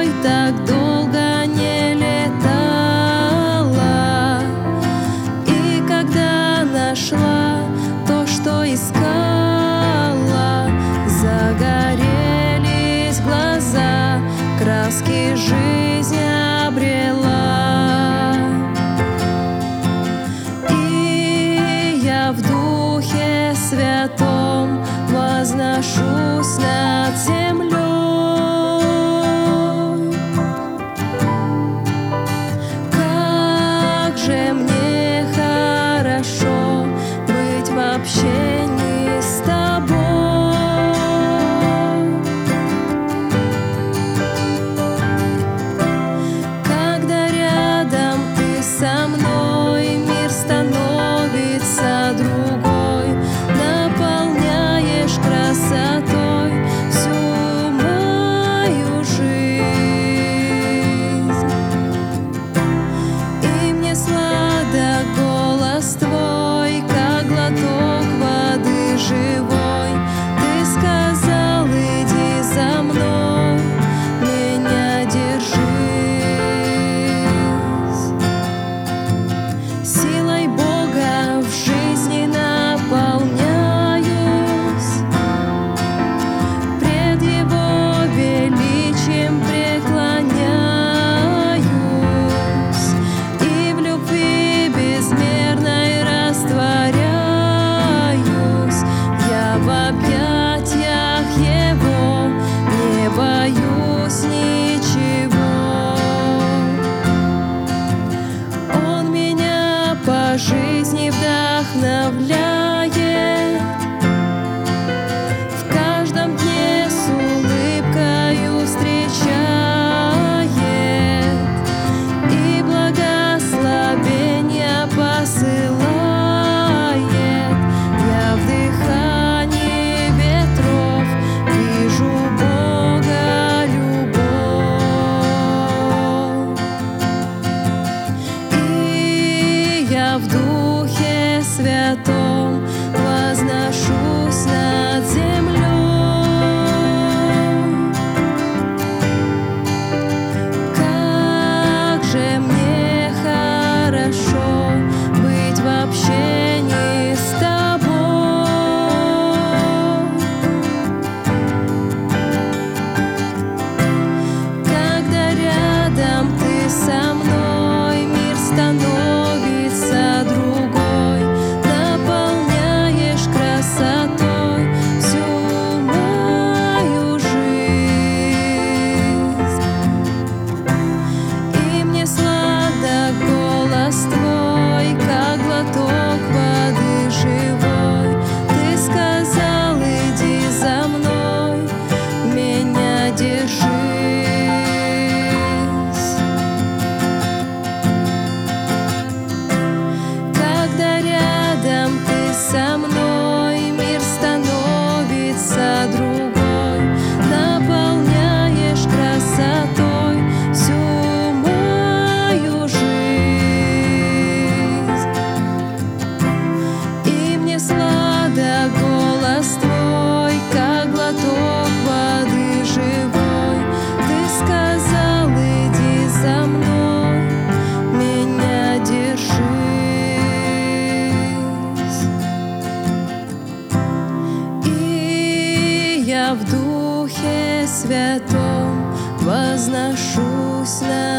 так долго не летала, и когда нашла то, что искала, загорелись глаза, краски жизни обрела. И я в Духе Святом возношусь над землей. Как же мне хорошо быть в общении с Тобой. Когда рядом Ты со мной, мир становится другой, наполняешь красотой всю мою жизнь. И мне сладок голос Твой, как глоток воды живой. Ты сказал: иди за мной, меня держись. Силой Бога в жизни наполняюсь, пред Его величием преклоняюсь, и в любви безмерной растворяюсь. Я в объятиях Его не боюсь ничего. Он меня по жизни вдохновляет, в каждом дне с улыбкою встречает и благословения посылает. Я в дыхании ветров вижу Бога любовь. И я в Духе Святом возношусь над землей. Как же мне хорошо быть в общении с Тобой. Когда рядом Ты со мной, мир становится другой, наполняешь красотой всю мою жизнь. И мне сладок голос Твой, как глоток воды живой. Ты сказал: иди за мной, меня держись. Когда рядом Ты со мной, мир становится другой, наполняешь красотой всю мою жизнь. И мне сладок голос Твой, как глоток воды живой. Ты сказал: иди за мной, меня держись. И я в Духе Святом возношусь над